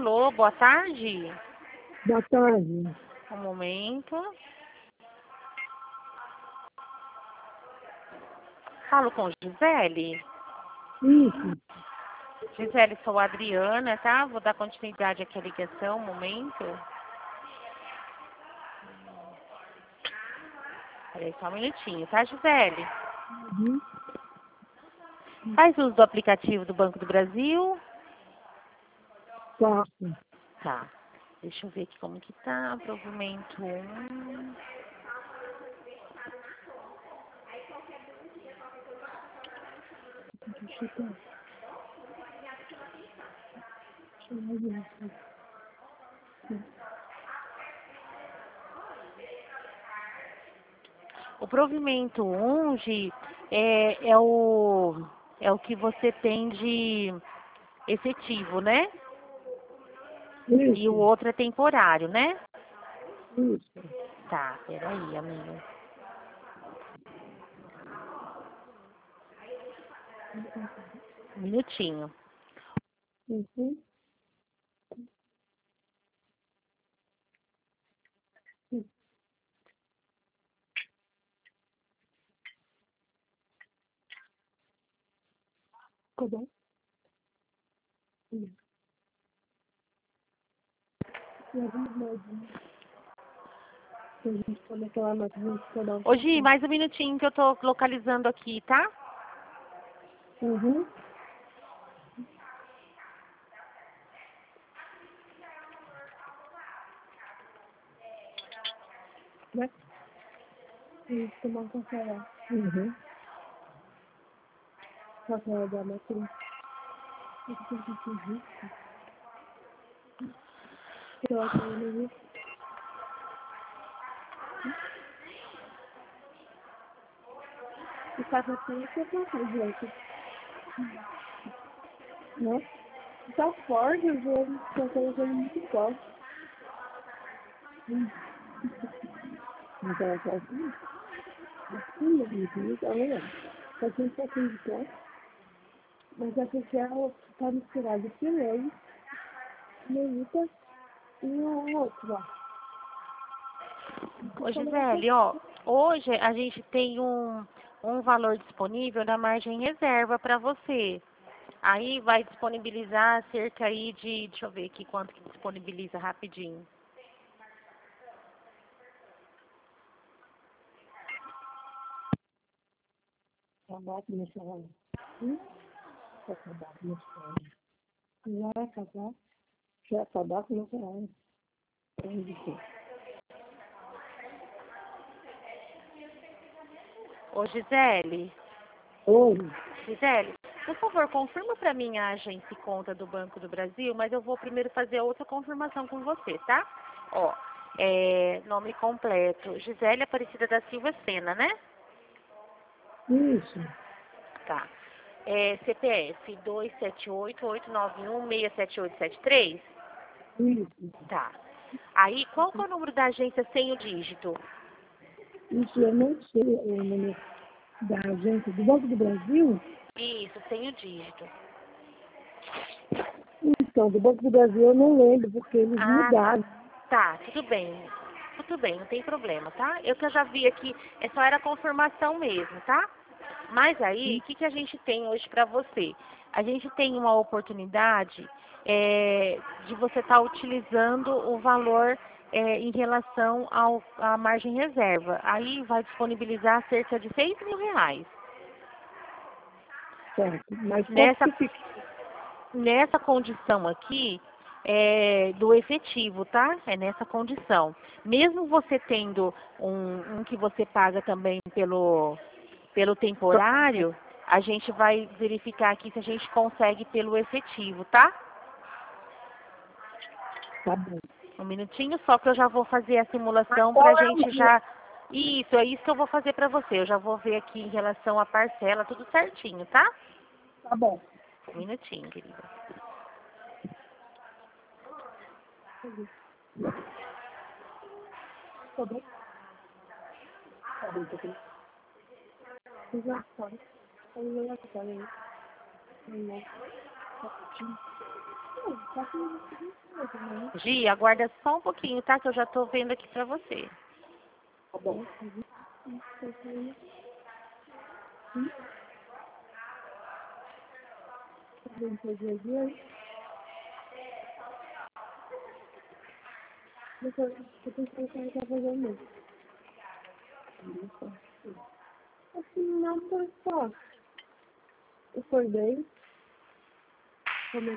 Alô, boa tarde. Boa tarde. Um momento. Falo com Gisele. Isso. Gisele, sou a Adriana, tá? Vou dar continuidade aqui à ligação, um momento. Peraí, só um minutinho, tá, Gisele? Uhum. Faz uso do aplicativo do Banco do Brasil? Faço. Tá. Deixa eu ver aqui como que tá. Provimento 1. Deixa eu ver. O provimento 1, Gi, é o que você tem de efetivo, né? E o Isso. outro é temporário, né? Isso. Tá, peraí, amiga. Um minutinho. Uhum. Ficou bom? E algumas moedinhas. Se a gente for naquela maquininha que você dá um Ô, Gi, pouquinho. mais um minutinho que eu tô localizando aqui, tá? Uhum. Né? E tomar um café lá. Uhum. Café lá da maquininha. Eu tô com risco. Eu acho que eu não vi. O café tem que ser café, gente. Né? Tá forte, às vezes, tá colocando muito forte. Mas ela tá assim, tá vendo? Tá com um pouquinho de pó, mas é porque ela tá misturada de leite, leite e o outro lá. Ô, Gisele, ó, hoje a gente tem um valor disponível na margem reserva para você. Aí vai disponibilizar cerca aí de, deixa eu ver aqui quanto que disponibiliza rapidinho. Tabaco nessa hora. É tabaco nessa hora. Já é tabaco, já é tabaco nessa hora. Ô, Gisele, Oi. Gisele, por favor, confirma para mim a agência e conta do Banco do Brasil, mas eu vou primeiro fazer outra confirmação com você, tá? Ó, nome completo, Gisele Aparecida da Silva Sena, né? Isso. Tá. CPF 278-891-67873? Isso. Tá. Aí, qual que é o número da agência sem o dígito? Isso eu não sei o nome da agência do Banco do Brasil. Isso, sem o dígito. Então, do Banco do Brasil eu não lembro, porque eles Ah, tá. mudaram. Tá, tudo bem. Tudo bem, não tem problema, tá? Eu que eu já vi aqui, só era confirmação mesmo, tá? Mas aí, o que, que a gente tem hoje para você? A gente tem uma oportunidade de você estar utilizando o valor em relação à margem reserva. Aí vai disponibilizar cerca de R$ 6.000. Certo. Mas quanto Nessa que fica? Nessa condição aqui, do efetivo, tá? É nessa condição. Mesmo você tendo um que você paga também pelo temporário, a gente vai verificar aqui se a gente consegue pelo efetivo, tá? Tá bom. Um minutinho só que eu já vou fazer a Mas simulação pra qual é o gente dia? já... Isso, é isso que eu vou fazer pra você. Eu já vou ver aqui em relação à parcela, tudo certinho, tá? Tá bom. Um minutinho, querida. Tá bom. Tá bom, tá bom. Já sabe. Eu já sabe. Não. Tá. Só que não né? Gi, aguarda só um pouquinho, tá? Que eu já tô vendo aqui pra você. Tá bom. Eu tenho que colocar a fazer mesmo. Assim, não foi só. Eu acordei, comecei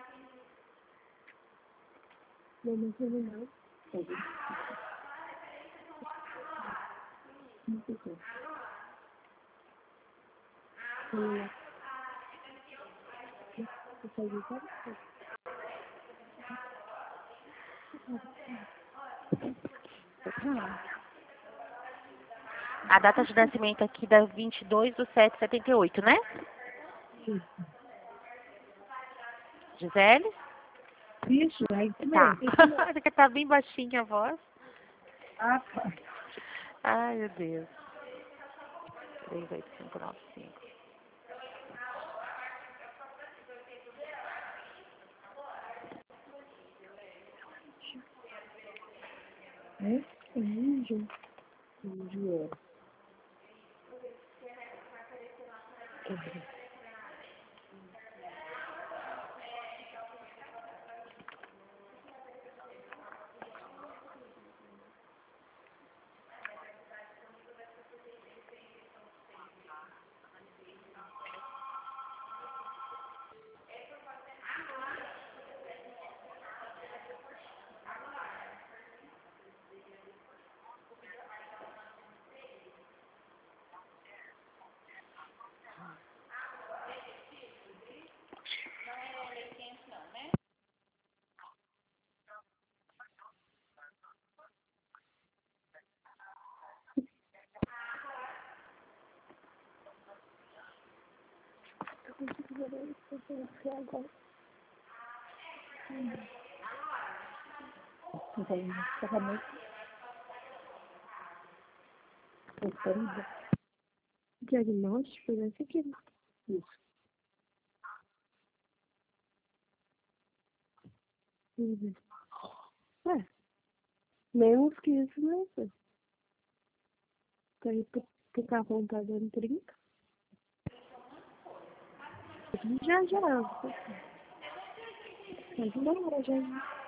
a terminar. A data de nascimento aqui da 22/7/78, né? Gisele? Isso, aí Tá. também. Porque tá bem baixinha a voz. Ah, tá. Ai, meu Deus. 38595. Índio. Índio é. Agora. Diagnóstico, né? Isso aqui. Isso. É, menos que isso, né? Aí, pro carro tá dando 30. Já, já. Mas não hora já.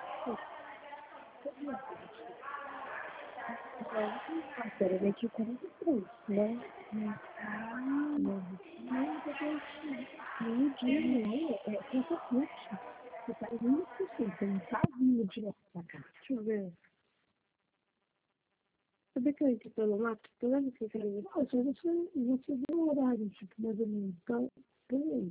Agora vai ter 43, né? Não, no dia não, é consequente. Você faz isso, você não tá vindo direto pra cá. Deixa eu ver. Sabe que eu entrei pelo mato? Tu lembra que eu falei? Você deu um horário, tipo, mais ou menos. Então, peraí.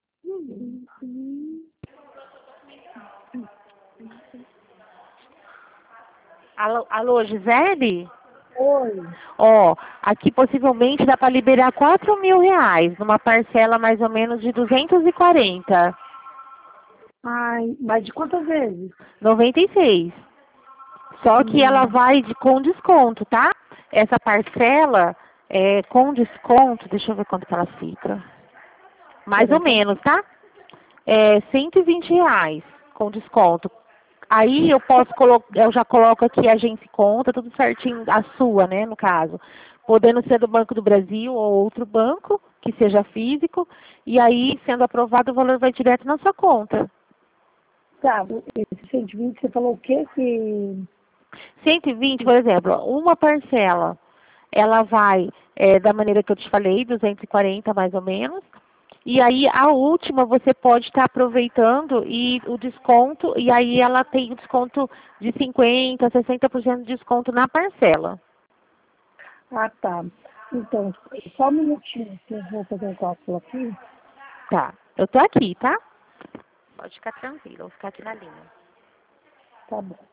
Alô, alô, Gisele? Oi. Ó, aqui possivelmente dá para liberar R$ 4.000, numa parcela mais ou menos de 240. Ai, mas de quantas vezes? 96. Só que ela vai com desconto, tá? Essa parcela com desconto, deixa eu ver quanto que ela fica. Mais ou menos, tá? R$ 120 com desconto. Aí eu posso colocar, eu já coloco aqui a agência e conta, tudo certinho, a sua, né, no caso. Podendo ser do Banco do Brasil ou outro banco, que seja físico, e aí, sendo aprovado, o valor vai direto na sua conta. Tá, esse 120, você falou o quê? Que 120, por exemplo, uma parcela, ela vai, da maneira que eu te falei, 240 mais ou menos. E aí, a última, você pode estar aproveitando e o desconto, e aí ela tem o desconto de 50%, 60% de desconto na parcela. Ah, tá. Então, só um minutinho que eu vou fazer um cálculo aqui. Tá, eu tô aqui, tá? Pode ficar tranquila, eu vou ficar aqui na linha. Tá bom.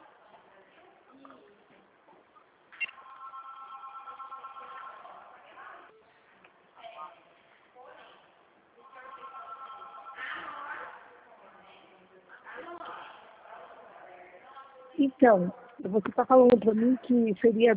Então, você está falando para mim que seria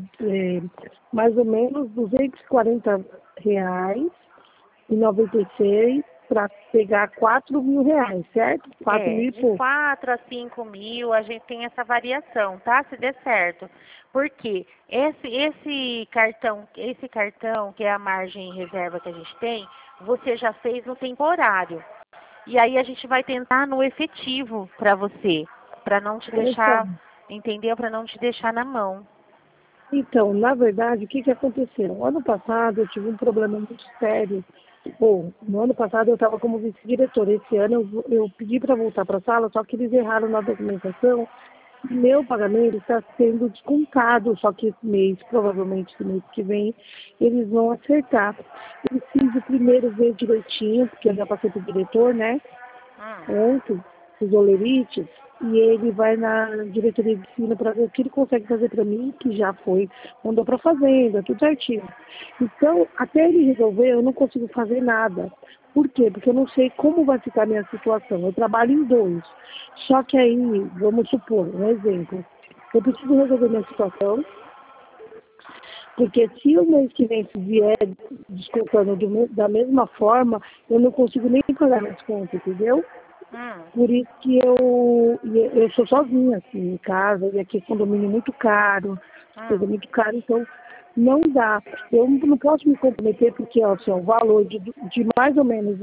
mais ou menos R$ 240,96 para pegar 4 mil reais, certo? 4 mil e De pouco. 4 a 5 mil, a gente tem essa variação, tá? Se der certo. Porque esse cartão, que é a margem reserva que a gente tem, você já fez no temporário. E aí a gente vai tentar no efetivo para você, para não te deixar, entendeu? Para não te deixar na mão. Então, na verdade, o que aconteceu? Ano passado eu tive um problema muito sério. Bom, no ano passado eu estava como vice-diretora. Esse ano eu pedi para voltar para a sala, só que eles erraram na documentação. Meu pagamento está sendo descontado, só que esse mês, provavelmente no mês que vem, eles vão acertar. Eu preciso primeiro ver direitinho, porque eu já passei para o diretor, né? Ontem, os olerites, e ele vai na diretoria de ensino para ver o que ele consegue fazer para mim, que já foi, mandou para a fazenda, tudo certinho. Então, até ele resolver, eu não consigo fazer nada. Por quê? Porque eu não sei como vai ficar a minha situação. Eu trabalho em 2. Só que aí, vamos supor, um exemplo, eu preciso resolver minha situação, porque se o mês que vem se vier descontando da mesma forma, eu não consigo nem pagar minhas contas, entendeu? Por isso que eu sou sozinha, assim, em casa, e aqui é condomínio muito caro, coisa muito cara, então não dá. Eu não posso me comprometer porque, ó, assim, o valor de mais ou menos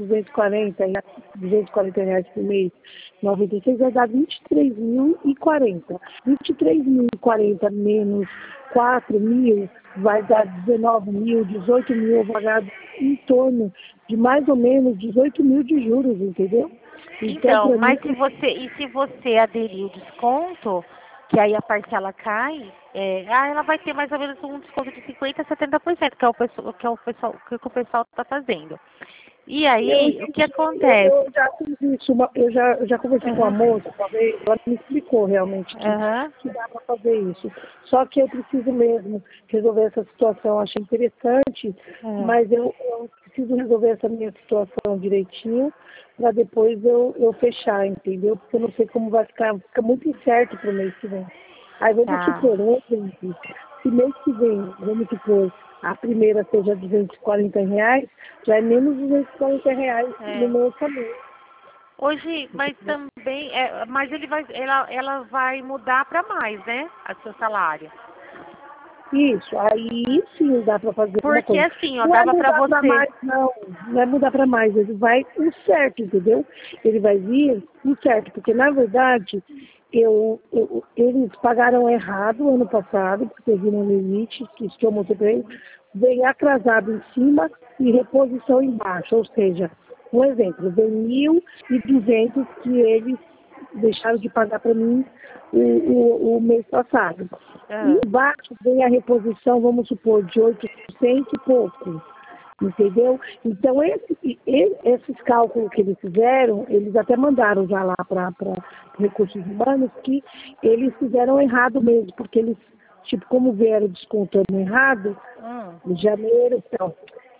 240 reais por mês, 96 vai dar 23.040. 23.040 menos 4 mil vai dar 19 mil, 18 mil, eu vou pagar em torno de mais ou menos 18 mil de juros, entendeu? Então, mas se você aderir o desconto, que aí a parcela cai, ela vai ter mais ou menos um desconto de 50% a 70%, que o pessoal está fazendo. E aí, o que acontece? Eu já fiz isso, eu já conversei com a moça uma vez, ela me explicou realmente que dá para fazer isso. Só que eu preciso mesmo resolver essa situação, achei interessante, mas eu preciso resolver essa minha situação direitinho para depois eu fechar, entendeu? Porque eu não sei como vai ficar, fica muito incerto para o mês que vem. Aí vamos supor, se mês que vem, vamos supor, a primeira seja 240 reais, já é menos 240 reais no meu orçamento. Hoje, mas também, mas ela vai mudar para mais, né? A seu salário. Isso, aí sim dá para fazer alguma Porque coisa. assim, ó, Não é dava para mudar para você. mais, não é mudar para mais, ele vai o certo, entendeu? Ele vai vir o certo, porque na verdade eles pagaram errado ano passado, porque viram o limite, que eu mostrei para eles, veio atrasado em cima e reposição embaixo, ou seja, um exemplo, vem 1.200 que eles deixaram de pagar para mim o mês passado. E embaixo vem a reposição, vamos supor, de 800 e pouco, entendeu? Então, esses cálculos que eles fizeram, eles até mandaram já lá para Recursos Humanos que eles fizeram errado mesmo, porque eles, tipo, como vieram descontando errado, em janeiro, então,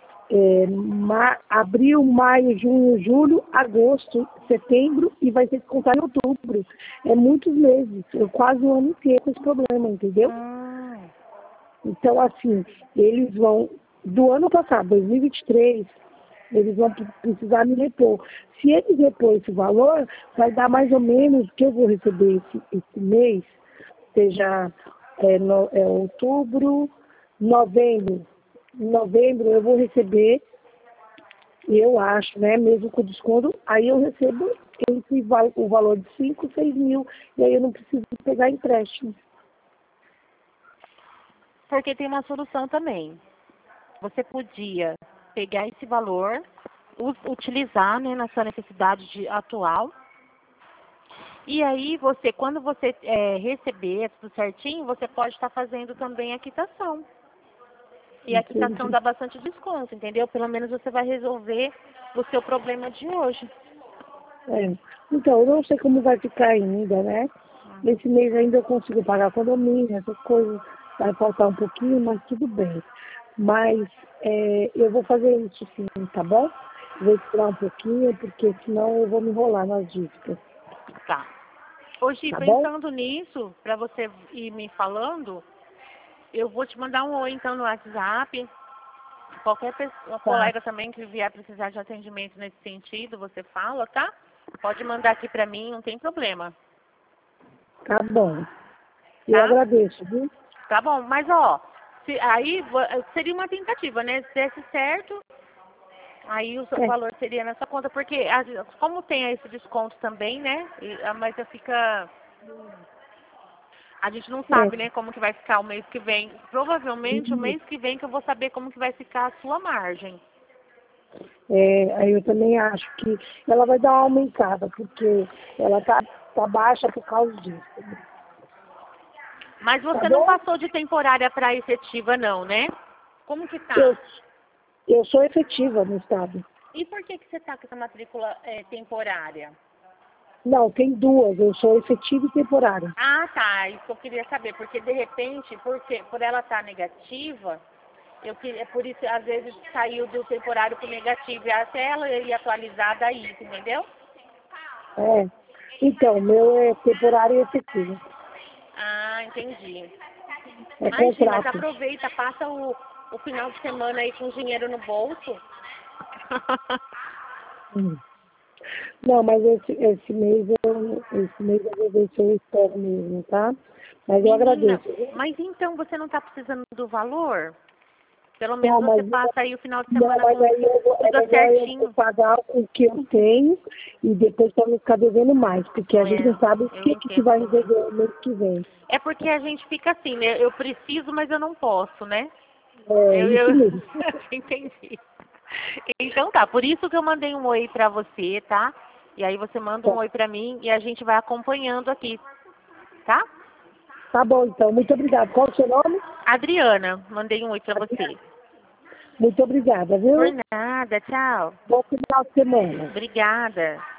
abril, maio, junho, julho, agosto, setembro e vai ter que contar em outubro. É muitos meses, quase um ano inteiro com esse problema, entendeu? Então, assim, eles vão, do ano passado, 2023, eles vão precisar me repor. Se eles repor esse valor, vai dar mais ou menos o que eu vou receber esse mês, seja outubro, novembro. Em novembro eu vou receber, eu acho, né, mesmo com desconto, aí eu recebo o valor de 5, 6 mil, e aí eu não preciso pegar empréstimo. Porque tem uma solução também. Você podia pegar esse valor, utilizar, né, na sua necessidade atual. E aí quando você receber tudo certinho, você pode estar fazendo também a quitação. E a quitação dá bastante desconto, entendeu? Pelo menos você vai resolver o seu problema de hoje. Então, eu não sei como vai ficar ainda, né? Nesse mês ainda eu consigo pagar condomínio, essas coisas. Vai faltar um pouquinho, mas tudo bem. Mas eu vou fazer isso sim, tá bom? Vou esperar um pouquinho, porque senão eu vou me enrolar nas dívidas. Tá. Hoje, tá pensando nisso, para você ir me falando, eu vou te mandar um oi, então, no WhatsApp. Qualquer pessoa, colega também que vier precisar de atendimento nesse sentido, você fala, tá? Pode mandar aqui pra mim, não tem problema. Tá bom. Eu Tá? agradeço, viu? Tá bom, mas ó, aí seria uma tentativa, né? Se desse certo, aí o É. valor seria na sua conta, porque como tem esse desconto também, né? Mas fica. A gente não sabe, né, como que vai ficar o mês que vem. Provavelmente o mês que vem que eu vou saber como que vai ficar a sua margem. Aí eu também acho que ela vai dar uma aumentada, porque ela tá baixa por causa disso. Mas você Tá não bom? passou de temporária para efetiva, não, né? Como que tá? Eu sou efetiva no estado. E por que você tá com essa matrícula temporária? Não, tem duas. Eu sou efetiva e temporária. Ah, tá. Isso que eu queria saber, porque de repente, por ela estar negativa, por isso às vezes saiu do temporário para o negativo, e até ela ia atualizar daí, entendeu? É. Então, meu é temporário e efetivo. Ah, entendi. É Imagina, mas contrato. aproveita, passa o final de semana aí com dinheiro no bolso. Hum. Não, mas esse mês eu vou ver se eu espero mesmo, tá? Mas eu Menina, agradeço. Viu? mas então você não está precisando do valor? Pelo menos Não, você mas, passa aí o final de não, semana mas com aí é tudo melhor eu certinho. pagar o que eu tenho e depois para não ficar devendo mais, porque a gente não sabe o Eu que entendo vai também. resolver no mês que vem. É porque a gente fica assim, né? Eu preciso, mas eu não posso, né? É isso mesmo. Entendi. Então tá, por isso que eu mandei um oi pra você, tá? E aí você manda um Tá, oi pra mim e a gente vai acompanhando aqui, tá? tá bom, então. Muito obrigada. Qual o seu nome? Adriana, mandei um oi pra você. Muito obrigada, Por viu? nada, tchau. Bom final de semana. Obrigada.